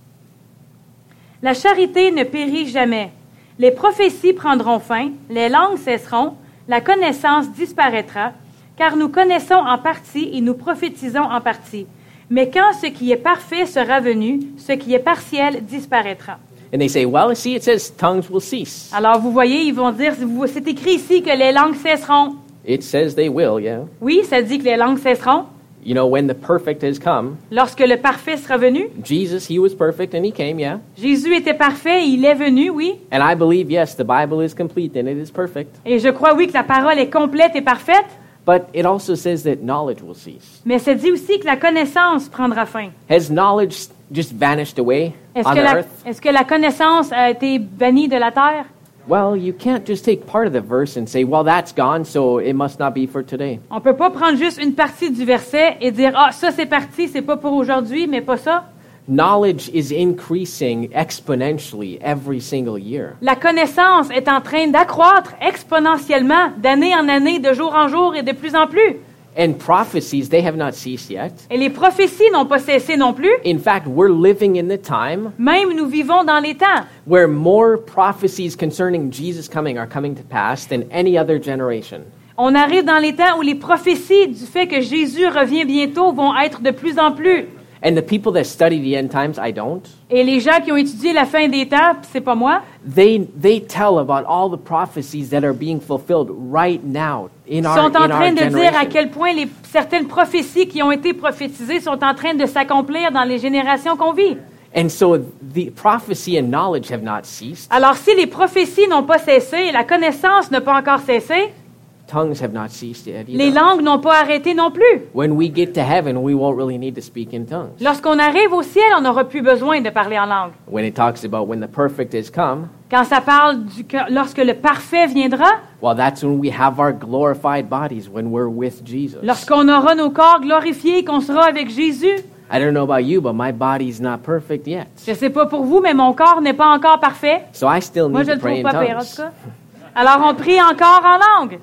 La charité ne périt jamais. Les prophéties prendront fin, les langues cesseront, la connaissance disparaîtra, car nous connaissons en partie et nous prophétisons en partie. Mais quand ce qui est parfait sera venu, ce qui est partiel disparaîtra. And they say, well, see, it says tongues will cease. Alors vous voyez, ils vont dire, c'est écrit ici que les langues cesseront. It says they will, yeah. Oui, ça dit que les langues cesseront. You know, when the perfect has come, Lorsque le parfait sera venu, Jesus, he was perfect and he came, yeah. Jésus était parfait, il est venu, oui. And I believe, yes, the Bible is complete and it is perfect. Et je crois, oui, que la parole est complète et parfaite. But it also says that knowledge will cease. Mais ça dit aussi que la connaissance prendra fin. Has knowledge just vanished away Est-ce on que, the la, earth? est-ce que la connaissance a été bannie de la terre? Well, you can't just take part of the verse and say, well, that's gone, so it must not be for today. On peut pas prendre juste une partie du verset et dire, ah, ça c'est parti, c'est pas pour aujourd'hui, mais pas ça. Knowledge is increasing exponentially every single year. La connaissance est en train d'accroître exponentiellement, d'année en année, de jour en jour et de plus en plus. And prophecies, they have not ceased yet. Et les prophéties n'ont pas cessé non plus. In fact, we're living in the time Même nous vivons dans les temps where more prophecies concerning Jesus coming are coming to pass than any other generation. On arrive dans les temps où les prophéties du fait que Jésus revient bientôt vont être de plus en plus. And the people that study the end times, I don't, Et les gens qui ont étudié la fin des temps, c'est pas moi, they they tell about all the prophecies that are being fulfilled right now in our, sont en in our train de dire à generation. quel point les, certaines prophéties qui ont été prophétisées sont en train de s'accomplir dans les générations qu'on vit. And so the prophecy and knowledge have not ceased. Alors si les prophéties n'ont pas cessé et la connaissance n'a pas encore cessé, Tongues have not ceased yet les either. langues n'ont pas arrêté non plus. When we get to heaven, we won't really need to speak in tongues. Lorsqu'on arrive au ciel, on n'aura plus besoin de parler en langue. When it talks about when the perfect has come, Quand ça parle du que- lorsque le parfait viendra, well, that's when we have our glorified bodies, when we're with Jesus. lorsqu'on aura nos corps glorifiés, qu'on sera avec Jésus. I don't know about you, but my body's not perfect yet. Je ne sais pas pour vous, mais mon corps n'est pas encore parfait. So I still Moi, need je to le pray trouve in pas pire, en tout tongues. cas. Alors, on prie encore en langue.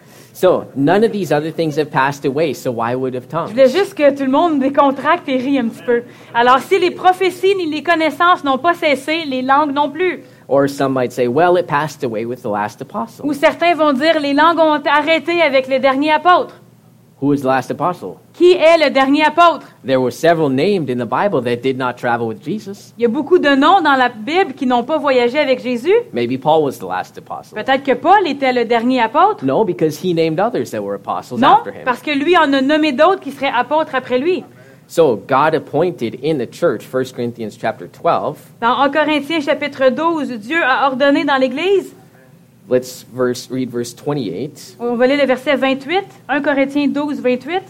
So none of these other things have passed away, so why would have Je tongues? voulais juste que tout le monde décontracte et rie un petit peu. Alors, si les prophéties ni les connaissances n'ont pas cessé, les langues non plus. Or some might say, well, it passed away with the last apostle. Ou certains vont dire, les langues ont arrêté avec les derniers apôtres. Who was the last apostle? Qui est le dernier apôtre? There were several named in the Bible that did not travel with Jesus. Il y a beaucoup de noms dans la Bible qui n'ont pas voyagé avec Jésus. Maybe Paul was the last apostle. Peut-être que Paul était le dernier apôtre. No, because he named others that were apostles Non, after him. parce que lui en a nommé d'autres qui seraient apôtres après lui. So God appointed in the church, First Corinthians chapter twelve. Dans un Corinthiens chapitre douze, Dieu a ordonné dans l'Église. Let's verse, read verse twenty-eight. On va lire le verset vingt-huit. un Corinthiens douze, vingt-huit.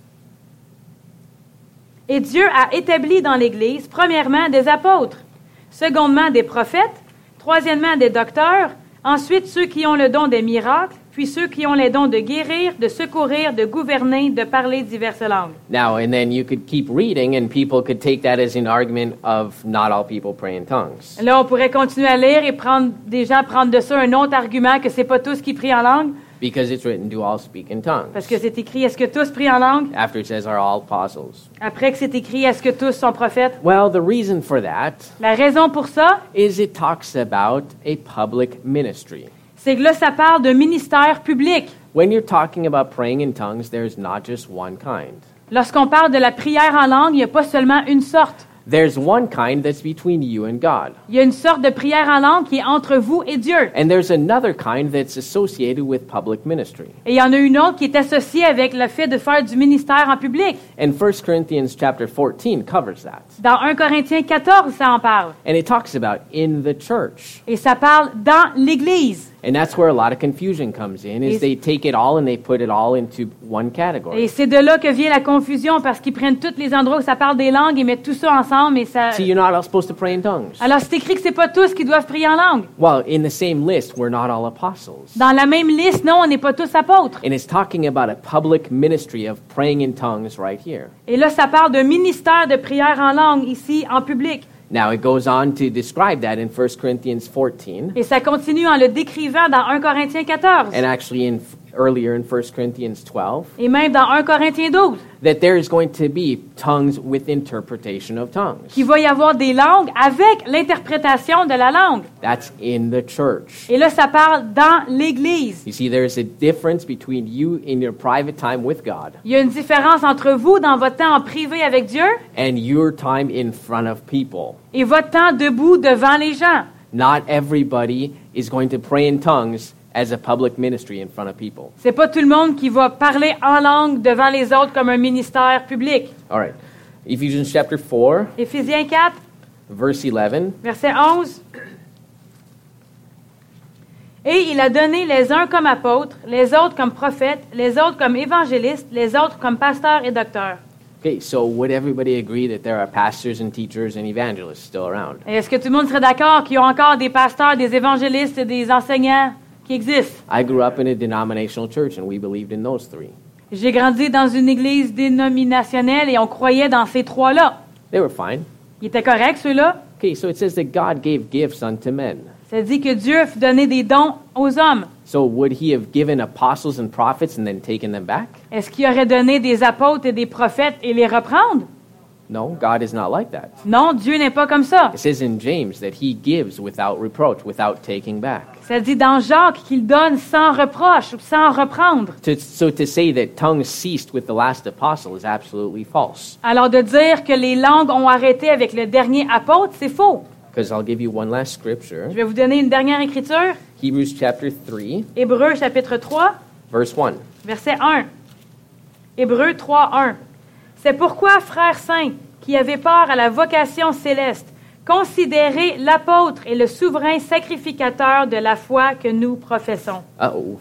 Et Dieu a établi dans l'Église, premièrement, des apôtres, secondement, des prophètes, troisièmement, des docteurs, ensuite ceux qui ont le don des miracles, puis ceux qui ont les dons de guérir, de secourir, de gouverner, de parler diverses langues. Now, and then you could keep reading, and people could take that as an argument of not all people pray in tongues. Là, on pourrait continuer à lire et prendre, des gens prendre de ça un autre argument que c'est pas tous qui prient en langue, Because it's written, do all speak in tongues. parce que c'est écrit, est-ce que tous prient en langue? After it says, are all apostles. Après que c'est écrit, est-ce que tous sont prophètes? Well, the reason for that La raison pour ça, is it talks about a public ministry. c'est que là, ça parle d'un ministère public. When you're talking about praying in tongues, there's not just one kind. Lorsqu'on parle de la prière en langue, il n'y a pas seulement une sorte. There's one kind that's between you and God. Il y a une sorte de prière en langue qui est entre vous et Dieu. And there's another kind that's associated with public ministry. Et il y en a une autre qui est associée avec le fait de faire du ministère en public. And First Corinthians chapter fourteen covers that. Dans un Corinthiens quatorze, ça en parle. And it talks about in the church. Et ça parle dans l'Église. And that's where a lot of confusion comes in, is Et- they take it all and they put it all into one category. Et c'est de là que vient la confusion, parce qu'ils prennent tous les endroits où ça parle des langues et mettent tout ça ensemble. Et ça... See, you're not all supposed to pray in tongues. Alors, c'est écrit que c'est pas tous qui doivent prier en langue. Well, in the same list, we're not all apostles. Dans la même liste, non, on n'est pas tous apôtres. And it's talking about a public ministry of praying in tongues right here. Et là, ça parle d'un ministère de prière en langue ici, en public. Now, it goes on to describe that in First Corinthians fourteen, Et ça continue en le décrivant dans un Corinthiens quatorze. and actually in earlier in First Corinthians twelve, Et même dans un Corinthiens douze. that there is going to be tongues with interpretation of tongues. Qu'il va y avoir des langues avec l'interprétation de la langue. That's in the church. Et là, ça parle dans l'Église. You see, there's a difference between you in your private time with God Il y a une différence entre vous dans votre temps en privé avec Dieu and your time in front of people. et votre temps debout devant les gens. Not everybody is going to pray in tongues as a public ministry in front of people. C'est pas tout le monde qui va parler en langue devant les autres comme un ministère public. All right. Ephesians chapter four, Éphésiens quatre, verse eleven. verset onze. Et il a donné les uns comme apôtres, les autres comme prophètes, les autres comme évangélistes, les autres comme pasteurs et docteurs. Okay, so would everybody agree that there are pastors and teachers and evangelists still around? Et est-ce que tout le monde serait d'accord qu'il y a encore des pasteurs, des évangélistes et des enseignants qui existent? I grew up in a denominational church and we believed in those three. J'ai grandi dans une église dénominationnelle et on croyait dans ces trois-là. They were fine. Ils étaient corrects, ceux-là. Okay, so it says that God gave gifts unto men. Ça dit que Dieu a donné des dons aux hommes. So would he have given apostles and prophets and then taken them back? Est-ce qu'il aurait donné des apôtres et des prophètes et les reprendre? No, God is not like that. Non, Dieu n'est pas comme ça. It says in James that he gives without reproach, without taking back. Ça dit dans Jacques qu'il donne sans reproche ou sans reprendre. To, so to say that tongues ceased with the last apostle is absolutely false. Alors de dire que les langues ont arrêté avec le dernier apôtre, c'est faux. Because I'll give you one last scripture. Je vais vous donner une dernière écriture. Hebrews chapter three, Hébreux chapitre trois, verse one. verset un. Hébreux trois, un. C'est pourquoi, frères saints, qui avez part à la vocation céleste, considérez l'apôtre et le souverain sacrificateur de la foi que nous professons. Uh-oh.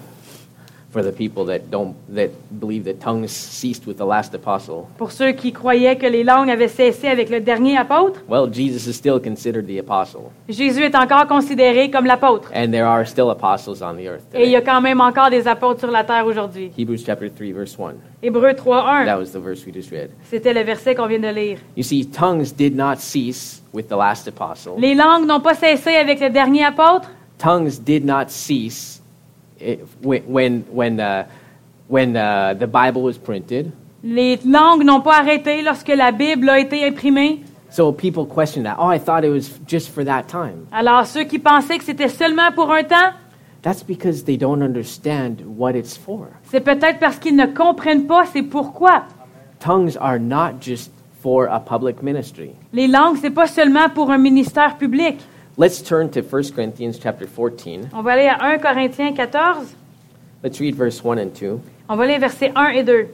For the people that don't that believe that tongues ceased with the last apostle. Pour ceux qui croyaient que les langues avaient cessé avec le dernier apôtre, Well, Jesus is still considered the apostle. Jésus est encore considéré comme l'apôtre. And there are still apostles on the earth Et il y a today. quand même encore des apôtres sur la terre aujourd'hui. Hebrews chapter three, verse one. Hébreux trois, That un. was the verse we just read. C'était le verset qu'on vient de lire. You see, tongues did not cease with the last apostle. Les langues n'ont pas cessé avec le dernier apôtre. Tongues did not cease eh, when when when, uh, when uh, the Bible was printed. Les langues n'ont pas arrêté lorsque la Bible a été imprimée. So people question that. Oh, I thought it was just for that time. Alors ceux qui pensaient que c'était seulement pour un temps, That's because they don't understand what it's for. c'est peut-être parce qu'ils ne comprennent pas c'est pourquoi. Tongues are not just for a public ministry. Les langues, c'est pas seulement pour un ministère public. Let's turn to First Corinthians chapter fourteen. On va aller à un Corinthiens quatorze. Let's read verse one and two. On va lire versets un et deux.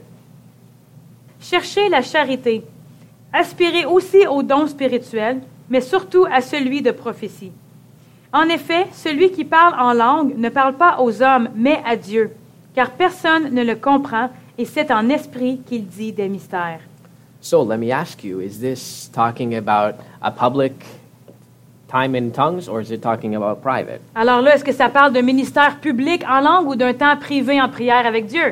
Cherchez la charité. Aspirez aussi aux dons spirituels, mais surtout à celui de prophétie. En effet, celui qui parle en langue ne parle pas aux hommes, mais à Dieu, car personne ne le comprend, et c'est en esprit qu'il dit des mystères. So let me ask you, is this talking about a public time in tongues, or is it talking about private? Alors là, est-ce que ça parle d'un ministère public en langue ou d'un temps privé en prière avec Dieu?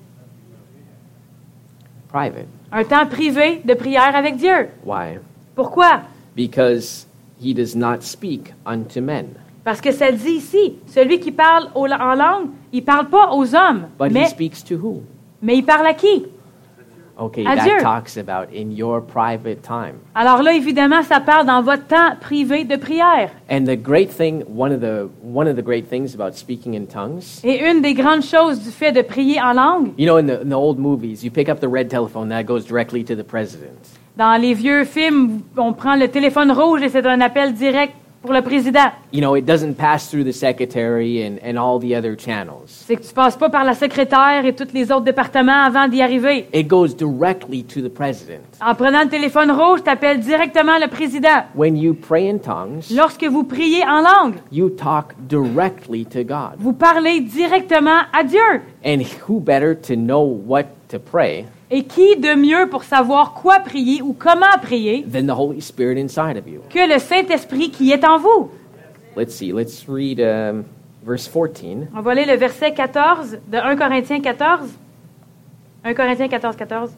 Private. Un temps privé de prière avec Dieu. Why? Pourquoi? Because he does not speak unto men, Parce que ça dit ici, celui qui parle au- en langue, il parle pas aux hommes, but he mais, speaks to who? mais il parle à qui? Okay, À that Dieu. talks about in your private time. Alors là, évidemment, ça parle dans votre temps privé de prière. And the great thing, one of the one of the great things about speaking in tongues, Et une des grandes choses du fait de prier en langue, you know, in the in the old movies, you pick up the red telephone that goes directly to the president. dans les vieux films, on prend le téléphone rouge et c'est un appel direct pour le président. You know, it doesn't pass through the secretary and, and all the other channels. C'est que tu passes pas par la secrétaire et tous les autres départements avant d'y arriver. It goes directly to the president. En prenant le téléphone rouge, tu appelles directement le président. When you pray in tongues, Lorsque vous priez en langue, you talk directly to God. vous parlez directement à Dieu. And who better to know what to pray Et qui de mieux pour savoir quoi prier ou comment prier than the Holy Spirit inside of you? que le Saint-Esprit qui est en vous? Let's see. Let's read um, verse fourteen. On va lire le verset quatorze de un Corinthiens quatorze. un Corinthiens quatorze, quatorze.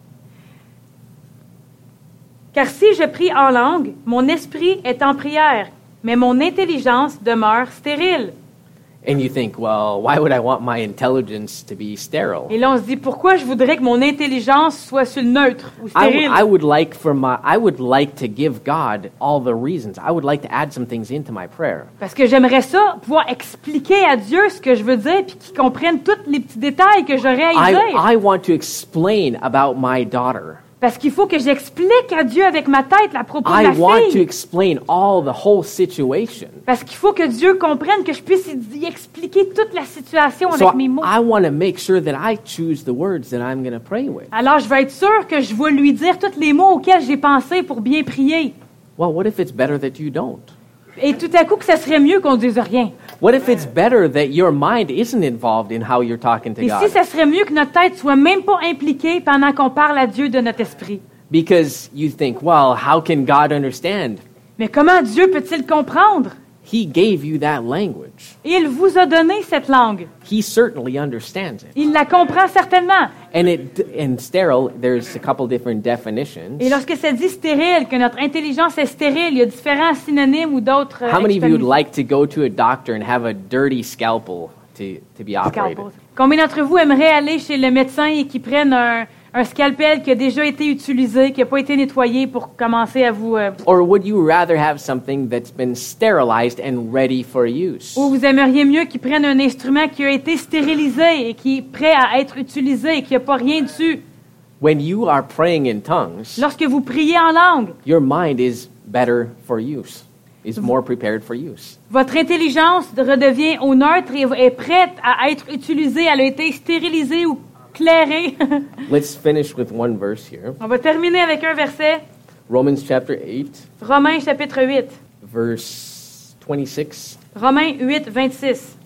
Car si je prie en langue, mon esprit est en prière, mais mon intelligence demeure stérile. And you think, well, why would I want my intelligence to be sterile? Et là, on se dit, pourquoi je voudrais que mon intelligence soit sur le neutre ou I, w- stérile? I would like for my I would like to give God all the reasons. I would like to add some things into my prayer. Parce que j'aimerais ça, pouvoir expliquer à Dieu ce que je veux dire, puis qu'il comprenne tous les petits détails que j'aurais à y dire. I, I want to explain about my daughter. Parce qu'il faut que j'explique à Dieu avec ma tête à propos de I ma want to fille. explain all the whole situation. Parce qu'il faut que Dieu comprenne que je puisse y y expliquer toute la situation So avec mes mots. I want to make sure that I choose the words that I'm going to pray with. Alors, je vais être sûr que je vais lui dire tous les mots auxquels j'ai pensé pour bien prier. Well, what if it's better that you don't? Et tout à coup, que ça serait mieux qu'on dise rien. What if it's better that your mind isn't involved in how you're talking to Et si God? ça serait mieux que notre tête soit même pas impliquée pendant qu'on parle à Dieu de notre esprit? Because you think, well, how can God understand? Mais comment Dieu peut-il comprendre? He gave you that language. Il vous a donné cette langue. He certainly understands it. Il la comprend certainement. And it in sterile, there's a couple different definitions. Et lorsque ça dit stérile, que notre intelligence est stérile, il y a différents synonymes ou d'autres euh, How many of you would extrémités. like to go to a doctor and have a dirty scalpel to, to be operated? Scalpel. Combien d'entre vous aimeraient aller chez le médecin et qui prennent un, un scalpel qui a déjà été utilisé, qui n'a pas été nettoyé pour commencer à vous... euh, Or would you rather have something that's been sterilized and ready for use? ou vous aimeriez mieux qu'ils prennent un instrument qui a été stérilisé et qui est prêt à être utilisé et qui n'a pas rien dessus? When you are praying in tongues, Lorsque vous priez en langue, your mind is better for use, is more prepared for use. votre intelligence redevient au neutre et est prête à être utilisée. Elle a été stérilisée ou clairée. Let's finish with one verse here. On va terminer avec un verset. Romans chapter eight, Romains chapitre huit. verse twenty-six. Romains huit, vingt-six.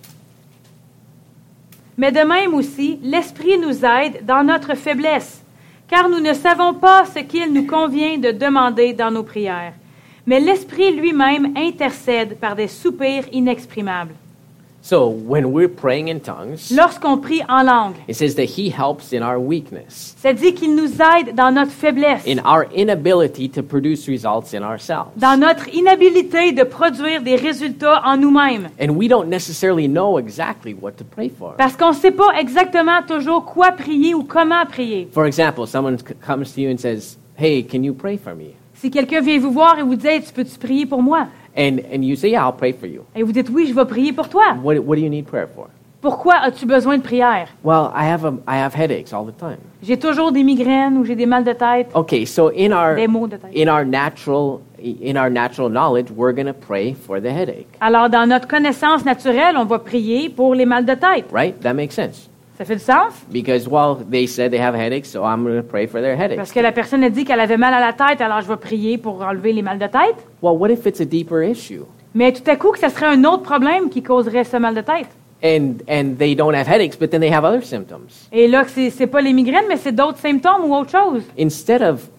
Mais de même aussi, l'Esprit nous aide dans notre faiblesse, car nous ne savons pas ce qu'il nous convient de demander dans nos prières. Mais l'Esprit lui-même intercède par des soupirs inexprimables. So when we're praying in tongues, Lorsqu'on prie en langue, it says that He helps in our weakness, ça dit qu'il nous aide dans notre faiblesse, in our inability to produce results in ourselves. dans notre inhabilité de produire des résultats en nous-mêmes. And we don't necessarily know exactly what to pray for. Parce qu'on ne sait pas exactement toujours quoi prier ou comment prier. For example, someone c- comes to you and says, "Hey, can you pray for me?" Si quelqu'un vient vous voir et vous dit hey, « Tu peux-tu prier pour moi? » And and you say, "Yeah, I'll pray for you." Et vous dites « Oui, je vais prier pour toi. What what do you need prayer for?" » Pourquoi as-tu besoin de prière? Well, I have a, I have headaches all the time. J'ai toujours des migraines ou j'ai des mal de tête, Okay, so in our des maux de tête. in our natural in our natural knowledge, we're going to pray for the headache, Alors, dans notre connaissance naturelle, on va prier pour les mal de tête. right? That makes sense. Ça fait du sens? Because, well, they said they have a headache, so I'm going to pray for their headache. Parce que la personne a dit qu'elle avait mal à la tête, alors je vais prier pour enlever les mal de tête. Well, what if it's a deeper issue? Mais tout à coup, que ce serait un autre problème qui causerait ce mal de tête. And and they don't have headaches, but then they have other symptoms. Et là, c'est, c'est pas les migraines, mais c'est d'autres symptômes ou autre chose. Instead of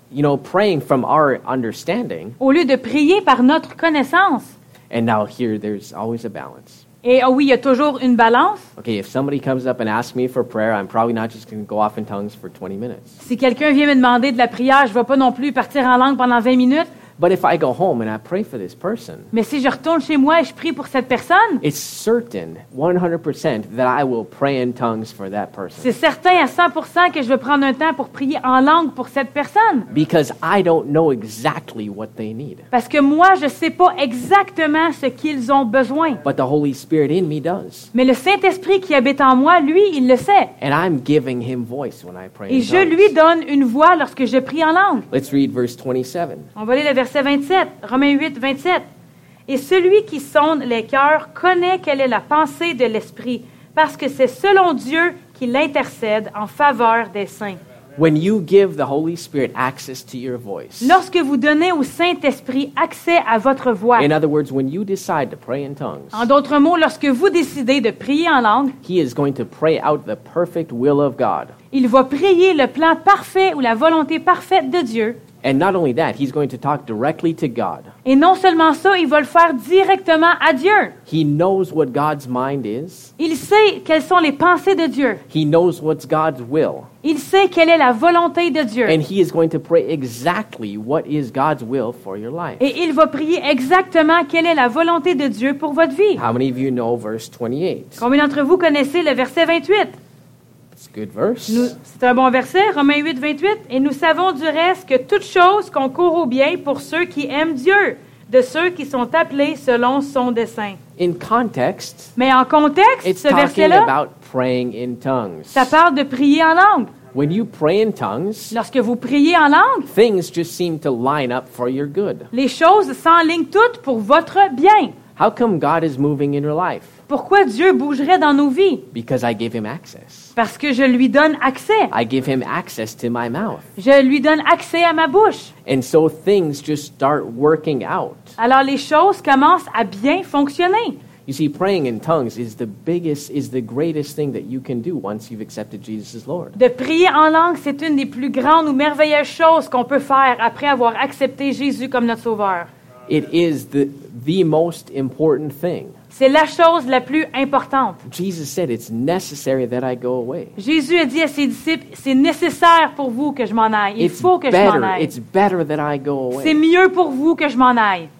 you know, praying from our understanding. au lieu de prier par notre connaissance. And now here, there's always a balance. Et oh oui, il y a toujours une balance. Okay, if somebody comes up and asks me for prayer, I'm probably not just going to go off in tongues for twenty minutes. Si quelqu'un vient me demander de la prière, je ne vais pas non plus partir en langue pendant vingt minutes. But if I go home and I pray for this person, Mais si je retourne chez moi et je prie pour cette personne, it's certain, one hundred percent, that I will pray in tongues for that person. c'est certain à cent pour cent que je vais prendre un temps pour prier en langue pour cette personne. Because I don't know exactly what they need. Parce que moi, je ne sais pas exactement ce qu'ils ont besoin. But the Holy Spirit in me does. Mais le Saint-Esprit qui habite en moi, lui, il le sait. And I'm giving him voice when I pray Et in je tongues. lui donne une voix lorsque je prie en langue. Let's read verse twenty-seven. On va lire le verset vingt-sept, Romains huit, vingt-sept. Et celui qui sonde les cœurs connaît quelle est la pensée de l'Esprit, parce que c'est selon Dieu qu'il intercède en faveur des saints. When you give the Holy Spirit access to your voice, Lorsque vous donnez au Saint-Esprit accès à votre voix, in other words, when you decide to pray in tongues, en d'autres mots, lorsque vous décidez de prier en langue, He is going to pray out the perfect will of God. il va prier le plan parfait ou la volonté parfaite de Dieu. And not only that, He's going to talk directly to God. Et non seulement ça, il va le faire directement à Dieu. He knows what God's mind is. Il sait quelles sont les pensées de Dieu. He knows what's God's will. Il sait quelle est la volonté de Dieu. And He is going to pray exactly what is God's will for your life. Et il va prier exactement quelle est la volonté de Dieu pour votre vie. How many of you know verse twenty-eight? Combien d'entre vous connaissez le verset vingt-huit? It's a good verse. Nous- C'est un bon verset, Romains huit, vingt-huit. Et nous savons du reste que toute chose concourt au bien pour ceux qui aiment Dieu, de ceux qui sont appelés selon son dessein. In context, Mais en contexte, it's ce talking verset-là, about praying in tongues. ça parle de prier en langue. When you pray in tongues, Lorsque vous priez en langue, things just seem to line up for your good. les choses s'enlignent toutes pour votre bien. How come God is moving in your life? Pourquoi Dieu bougerait dans nos vies? Because I give Him access. Parce que je lui donne accès. I give Him access to my mouth. Je lui donne accès à ma bouche. And so things just start working out. Alors les choses commencent à bien fonctionner. You see, praying in tongues is the biggest, is the greatest thing that you can do once you've accepted Jesus as Lord. De prier en langue, c'est une des plus grandes ou merveilleuses choses qu'on peut faire après avoir accepté Jésus comme notre Sauveur. It is the, the most important thing. C'est la chose la plus importante. Jesus said it's necessary that I go away. Jésus a dit à ses disciples, c'est nécessaire pour vous que je m'en aille. Il It's faut que je m'en better, aille. it's better that I go C'est away. mieux pour vous que je m'en aille.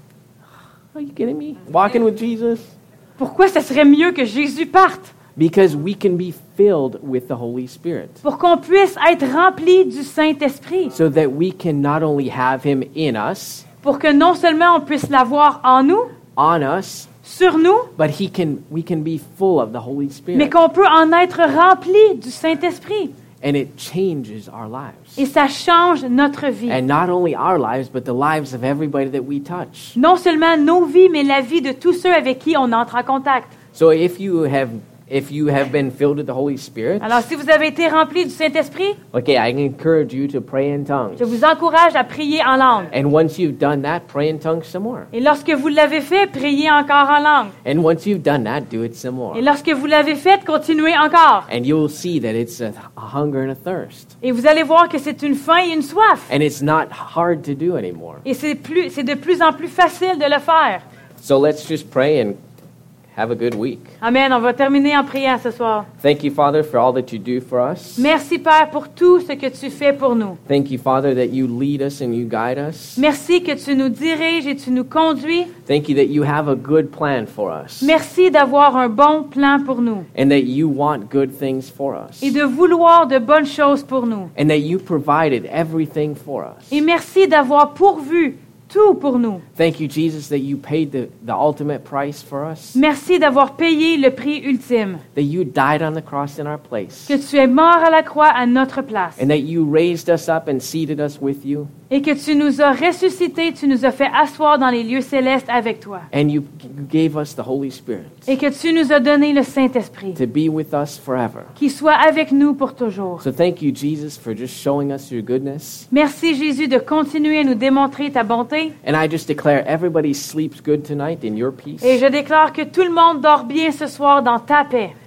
Are you kidding me? Walking with Jesus? Pourquoi ce serait mieux que Jésus parte? Because we can be filled with the Holy Spirit. Pour qu'on puisse être rempli du Saint-Esprit. So that we can not only have Him in us, Pour que non seulement on puisse l'avoir en nous, on us, sur nous, but he can, we can be full of the Holy mais Spirit. qu'on peut en être rempli du Saint-Esprit. And it changes our lives. Et ça change notre vie. And not only our lives, but the lives of everybody that we touch. Non seulement nos vies, mais la vie de tous ceux avec qui on entre en contact. So if you have if you have been filled with the Holy Spirit, Alors, si vous avez été rempli du Saint-Esprit, okay, I encourage you to pray in tongues. je vous encourage à prier en langue. And once you've done that, pray in tongues some more. Et lorsque vous l'avez fait, priez encore en langue. And once you've done that, do it some more. Et lorsque vous l'avez fait, continuez encore. And you'll see that it's a, a hunger and a thirst. Et vous allez voir que c'est une faim et une soif. And it's not hard to do anymore. Et c'est plus, c'est de plus en plus facile de le faire. So let's just pray and have a good week. Amen. On va terminer en priant ce soir. Thank you, Father, for all that you do for us. Merci, Père, pour tout ce que tu fais pour nous. Thank you, Father, that you lead us and you guide us. Merci que tu nous diriges et tu nous conduis. Thank you that you have a good plan for us. Merci d'avoir un bon plan pour nous And that you want good things for us. et de vouloir de bonnes choses pour nous. And that you provided everything for us. Et merci d'avoir pourvu tout pour nous. Thank you, Jesus, that you paid the, the ultimate price for us. Merci d'avoir payé le prix ultime, That you died on the cross in our place. que tu es mort à la croix à notre place And that you raised us up and seated us with you. et que tu nous as ressuscités, tu nous as fait asseoir dans les lieux célestes avec toi And you you gave us the Holy Spirit et que tu nous as donné le Saint-Esprit to be with us forever. qui soit avec nous pour toujours. So thank you, Jesus, for just showing us your goodness. Merci Jésus de continuer à nous démontrer ta bonté And I just declare everybody sleeps good tonight in your peace. et je déclare que tout le monde dort bien ce soir dans ta paix.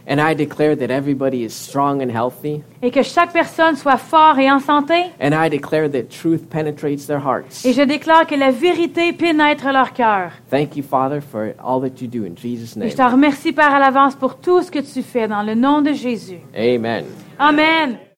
And I declare that everybody is strong and healthy. et que chaque personne soit fort et en santé. And I declare that truth penetrates their hearts. Et je déclare que la vérité pénètre leur cœur. Thank you, Father, for all that you do in Jesus' Et name. je te remercie, Père, à l'avance pour tout ce que tu fais dans le nom de Jésus. Amen. Amen.